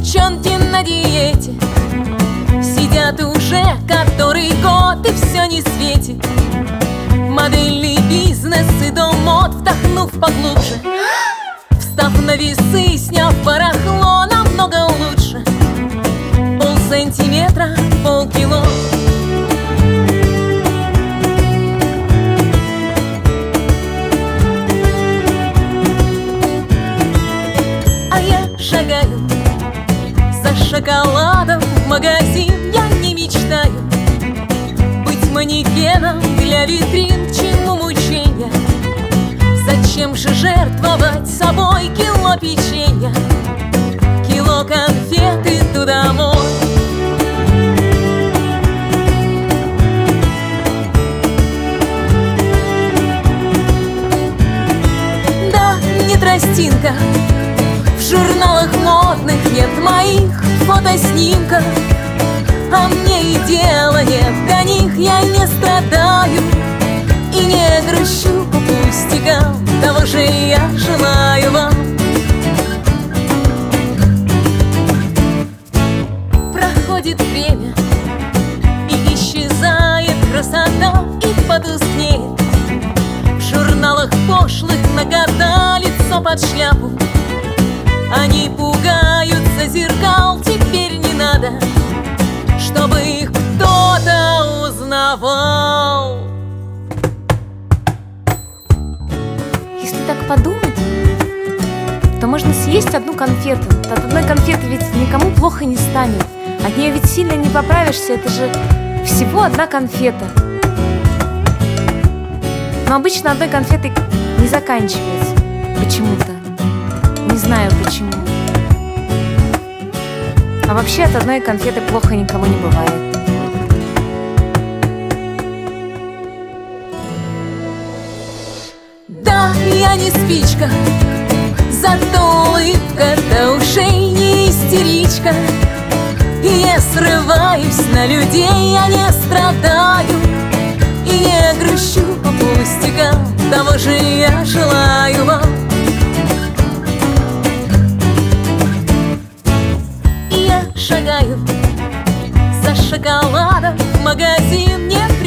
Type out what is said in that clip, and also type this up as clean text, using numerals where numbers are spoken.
девчонки на диете сидят уже который год, и все не светит. Модельный бизнес и дом-мод, вдохнув поглубже, встав на весы, сняв барахло, намного лучше. Полсантиметра, полкило. А я шагаю за шоколадом в магазин. Я не мечтаю быть манекеном для витрин. К чему мучения? Зачем же жертвовать собой? Кило печенья, кило конфет, иду домой. Да, не тростинка, в журналах модных нет моих фотоснимков, а мне и дела нет до них. Я не страдаю и не грущу по пустякам, того же я желаю вам. Проходит время, и исчезает красота, и потускнеет в журналах пошлых нагота лицо под шляпу. Они пугаются зеркал, теперь не надо, чтобы их кто-то узнавал. Если так подумать, то можно съесть одну конфету. От одной конфеты ведь никому плохо не станет. От нее ведь сильно не поправишься, это же всего одна конфета. Но обычно одной конфетой не заканчивается почему-то. Не знаю почему. А вообще от одной конфеты плохо никому не бывает. Да, я не спичка, зато улыбка до ушей не истеричка. И не срываюсь на людей, я не страдаю и не грущу по пустякам, того же я желаю вам. И я шагаю за шоколадом в магазин. Нет